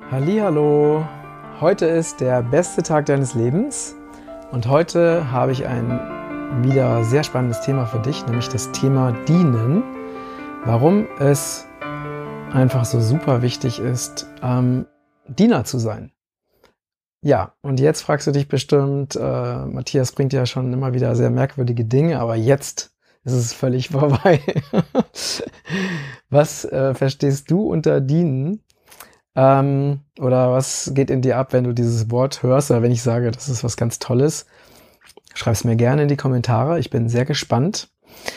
Hallihallo, heute ist der beste Tag deines Lebens und heute habe ich ein wieder sehr spannendes Thema für dich, nämlich das Thema Dienen. Warum es einfach so super wichtig ist, Diener zu sein. Ja, und jetzt fragst du dich bestimmt, Matthias bringt ja schon immer wieder sehr merkwürdige Dinge, aber jetzt ist es völlig vorbei. Was verstehst du unter Dienen? Oder was geht in dir ab, wenn du dieses Wort hörst oder wenn ich sage, das ist was ganz Tolles? Schreib es mir gerne in die Kommentare, ich bin sehr gespannt.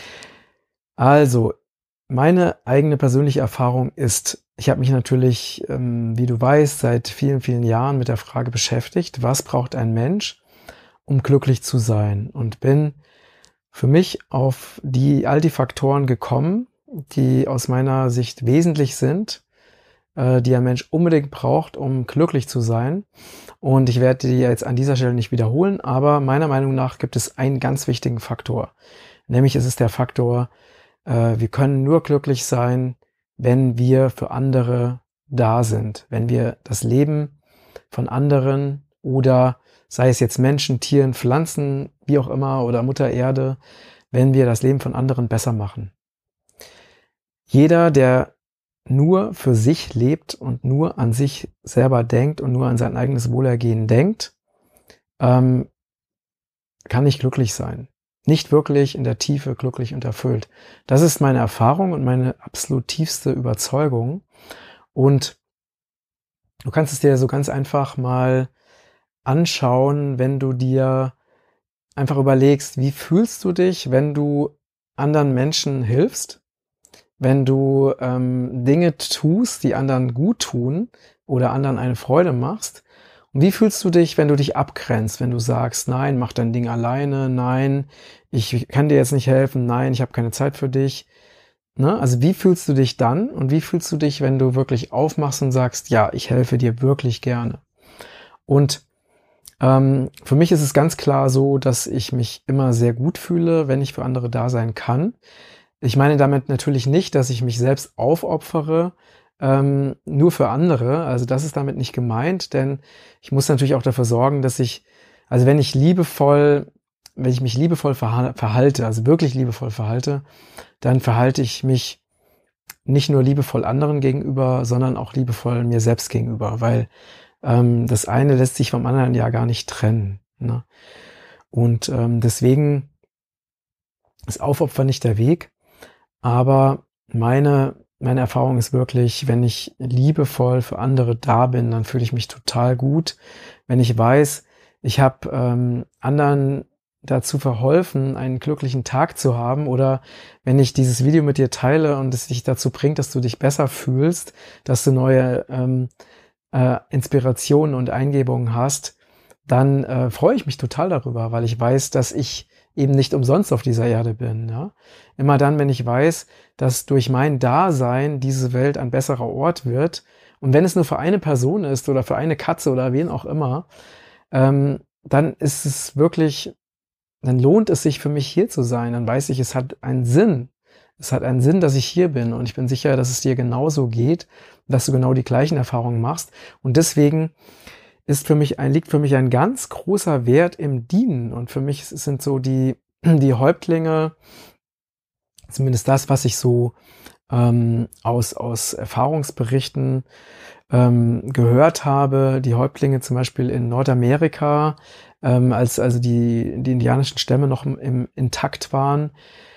Also, meine eigene persönliche Erfahrung ist, ich habe mich natürlich, wie du weißt, seit vielen, vielen Jahren mit der Frage beschäftigt, was braucht ein Mensch, um glücklich zu sein? Und bin für mich auf all die Faktoren gekommen, die aus meiner Sicht wesentlich sind, die ein Mensch unbedingt braucht, um glücklich zu sein. Und ich werde die jetzt an dieser Stelle nicht wiederholen, aber meiner Meinung nach gibt es einen ganz wichtigen Faktor. Nämlich ist es der Faktor, wir können nur glücklich sein, wenn wir für andere da sind. Wenn wir das Leben von anderen oder sei es jetzt Menschen, Tieren, Pflanzen, wie auch immer oder Mutter Erde, wenn wir das Leben von anderen besser machen. Jeder, der nur für sich lebt und nur an sich selber denkt und nur an sein eigenes Wohlergehen denkt, kann nicht glücklich sein. Nicht wirklich in der Tiefe glücklich und erfüllt. Das ist meine Erfahrung und meine absolut tiefste Überzeugung. Und du kannst es dir so ganz einfach mal anschauen, wenn du dir einfach überlegst, wie fühlst du dich, wenn du anderen Menschen hilfst? Wenn du Dinge tust, die anderen gut tun oder anderen eine Freude machst. Und wie fühlst du dich, wenn du dich abgrenzt, wenn du sagst, nein, mach dein Ding alleine, nein, ich kann dir jetzt nicht helfen, nein, ich habe keine Zeit für dich. Ne? Also wie fühlst du dich dann und wie fühlst du dich, wenn du wirklich aufmachst und sagst, ja, ich helfe dir wirklich gerne. Und für mich ist es ganz klar so, dass ich mich immer sehr gut fühle, wenn ich für andere da sein kann. Ich meine damit natürlich nicht, dass ich mich selbst aufopfere, nur für andere. Also das ist damit nicht gemeint, denn ich muss natürlich auch dafür sorgen, dass also wenn ich mich liebevoll verhalte, also wirklich liebevoll verhalte, dann verhalte ich mich nicht nur liebevoll anderen gegenüber, sondern auch liebevoll mir selbst gegenüber, weil das eine lässt sich vom anderen ja gar nicht trennen. Ne? Und deswegen ist Aufopfern nicht der Weg. Aber meine Erfahrung ist wirklich, wenn ich liebevoll für andere da bin, dann fühle ich mich total gut. Wenn ich weiß, ich habe anderen dazu verholfen, einen glücklichen Tag zu haben, oder wenn ich dieses Video mit dir teile und es dich dazu bringt, dass du dich besser fühlst, dass du neue Inspirationen und Eingebungen hast, dann freue ich mich total darüber, weil ich weiß, dass ich eben nicht umsonst auf dieser Erde bin. Ja? Immer dann, wenn ich weiß, dass durch mein Dasein diese Welt ein besserer Ort wird, und wenn es nur für eine Person ist oder für eine Katze oder wen auch immer, dann ist es wirklich, dann lohnt es sich für mich hier zu sein. Dann weiß ich, es hat einen Sinn. Es hat einen Sinn, dass ich hier bin, und ich bin sicher, dass es dir genauso geht, dass du genau die gleichen Erfahrungen machst. Und deswegen liegt für mich ein ganz großer Wert im Dienen. Und für mich sind so die Häuptlinge, zumindest das, was ich so aus Erfahrungsberichten gehört habe, die Häuptlinge zum Beispiel in Nordamerika, als also die indianischen Stämme noch intakt waren,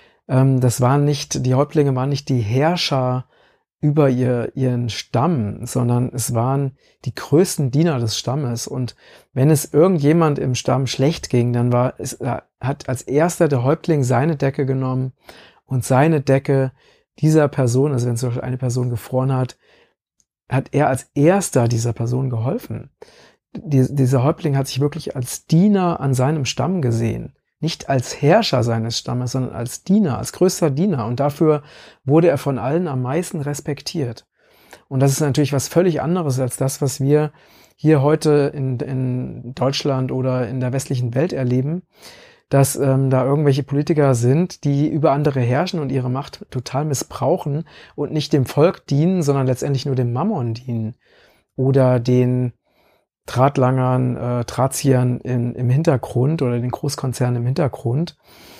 die Häuptlinge waren nicht die Herrscher über ihren Stamm, sondern es waren die größten Diener des Stammes. Und wenn es irgendjemand im Stamm schlecht ging, dann hat als erster der Häuptling seine Decke genommen und seine Decke dieser Person, also wenn zum Beispiel eine Person gefroren hat er als erster dieser Person geholfen. Dieser Häuptling hat sich wirklich als Diener an seinem Stamm gesehen. Nicht als Herrscher seines Stammes, sondern als Diener, als größter Diener. Und dafür wurde er von allen am meisten respektiert. Und das ist natürlich was völlig anderes als das, was wir hier heute in Deutschland oder in der westlichen Welt erleben, dass da irgendwelche Politiker sind, die über andere herrschen und ihre Macht total missbrauchen und nicht dem Volk dienen, sondern letztendlich nur dem Mammon dienen. oder den Drahtlangern, Drahtziehern im Hintergrund oder den Großkonzernen im Hintergrund,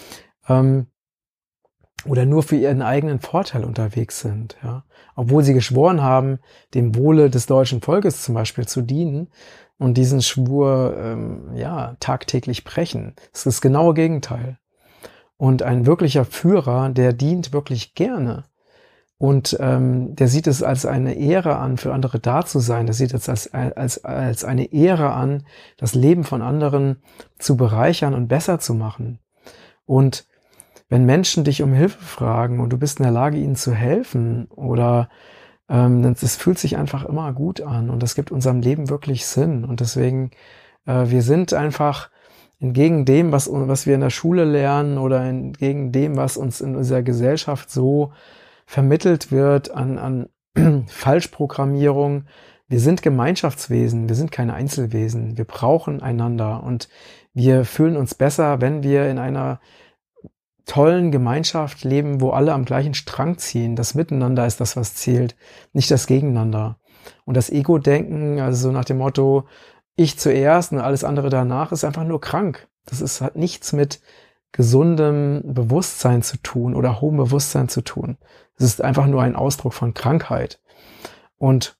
oder nur für ihren eigenen Vorteil unterwegs sind, ja. Obwohl sie geschworen haben, dem Wohle des deutschen Volkes zum Beispiel zu dienen und diesen Schwur, tagtäglich brechen. Das ist das genaue Gegenteil. Und ein wirklicher Führer, der dient wirklich gerne. Und der sieht es als eine Ehre an, für andere da zu sein. Der sieht es als eine Ehre an, das Leben von anderen zu bereichern und besser zu machen. Und wenn Menschen dich um Hilfe fragen und du bist in der Lage, ihnen zu helfen, oder es fühlt sich einfach immer gut an und das gibt unserem Leben wirklich Sinn. Und deswegen, wir sind einfach entgegen dem, was wir in der Schule lernen, oder entgegen dem, was uns in unserer Gesellschaft so vermittelt wird an Falschprogrammierung. Wir sind Gemeinschaftswesen, wir sind keine Einzelwesen. Wir brauchen einander und wir fühlen uns besser, wenn wir in einer tollen Gemeinschaft leben, wo alle am gleichen Strang ziehen. Das Miteinander ist das, was zählt, nicht das Gegeneinander. Und das Ego-Denken, also so nach dem Motto, ich zuerst und alles andere danach, ist einfach nur krank. Hat nichts mit gesundem Bewusstsein zu tun oder hohem Bewusstsein zu tun. Es ist einfach nur ein Ausdruck von Krankheit. Und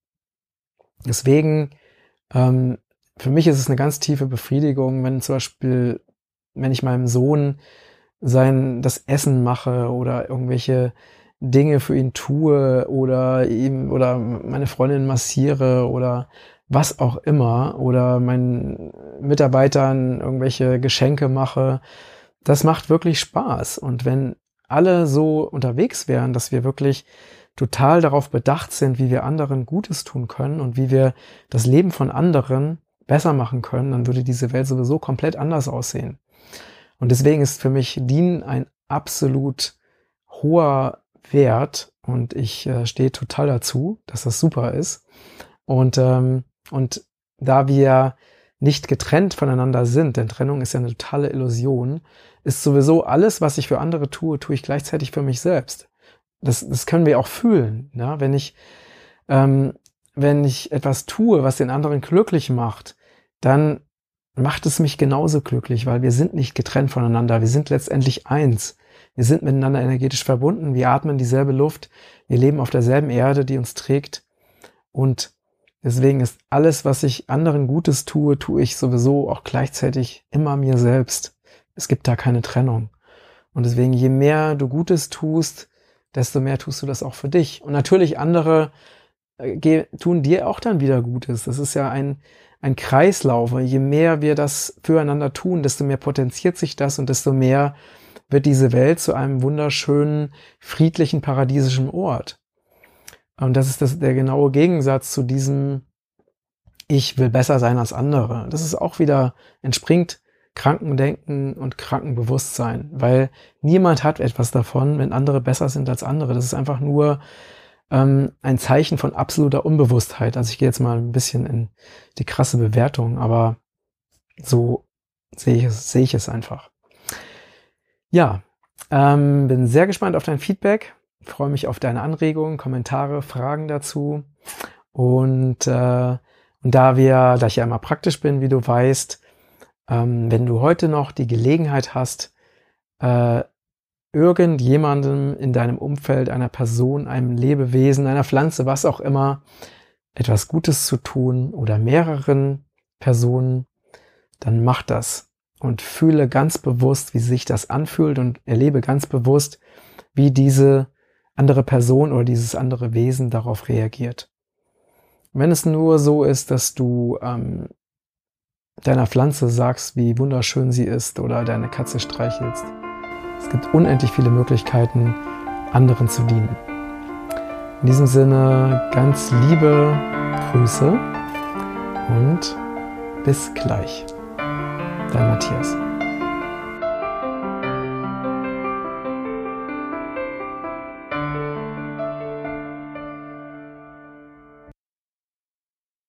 deswegen, für mich ist es eine ganz tiefe Befriedigung, wenn ich meinem Sohn das Essen mache oder irgendwelche Dinge für ihn tue oder meine Freundin massiere oder was auch immer, oder meinen Mitarbeitern irgendwelche Geschenke mache. Das macht wirklich Spaß. Und wenn alle so unterwegs wären, dass wir wirklich total darauf bedacht sind, wie wir anderen Gutes tun können und wie wir das Leben von anderen besser machen können, dann würde diese Welt sowieso komplett anders aussehen. Und deswegen ist für mich Dienen ein absolut hoher Wert und ich stehe total dazu, dass das super ist. Und da wir nicht getrennt voneinander sind, denn Trennung ist ja eine totale Illusion, ist sowieso alles, was ich für andere tue ich gleichzeitig für mich selbst. Das können wir auch fühlen. Ja? Wenn ich etwas tue, was den anderen glücklich macht, dann macht es mich genauso glücklich, weil wir sind nicht getrennt voneinander. Wir sind letztendlich eins. Wir sind miteinander energetisch verbunden. Wir atmen dieselbe Luft. Wir leben auf derselben Erde, die uns trägt. Und deswegen ist alles, was ich anderen Gutes tue ich sowieso auch gleichzeitig immer mir selbst. Es gibt da keine Trennung. Und deswegen, je mehr du Gutes tust, desto mehr tust du das auch für dich. Und natürlich andere tun dir auch dann wieder Gutes. Das ist ja ein Kreislauf. Je mehr wir das füreinander tun, desto mehr potenziert sich das und desto mehr wird diese Welt zu einem wunderschönen, friedlichen, paradiesischen Ort. Und das ist der genaue Gegensatz zu diesem Ich will besser sein als andere. Das ist auch wieder, entspringt Krankendenken und Krankenbewusstsein, weil niemand hat etwas davon, wenn andere besser sind als andere. Das ist einfach nur ein Zeichen von absoluter Unbewusstheit. Also ich gehe jetzt mal ein bisschen in die krasse Bewertung, aber so sehe ich es einfach. Ja, bin sehr gespannt auf dein Feedback. Freue mich auf deine Anregungen, Kommentare, Fragen dazu. Und da ich ja immer praktisch bin, wie du weißt, wenn du heute noch die Gelegenheit hast, irgendjemandem in deinem Umfeld, einer Person, einem Lebewesen, einer Pflanze, was auch immer, etwas Gutes zu tun oder mehreren Personen, dann mach das und fühle ganz bewusst, wie sich das anfühlt und erlebe ganz bewusst, wie diese andere Person oder dieses andere Wesen darauf reagiert. Wenn es nur so ist, dass du deiner Pflanze sagst, wie wunderschön sie ist oder deine Katze streichelst. Es gibt unendlich viele Möglichkeiten, anderen zu dienen. In diesem Sinne ganz liebe Grüße und bis gleich. Dein Matthias.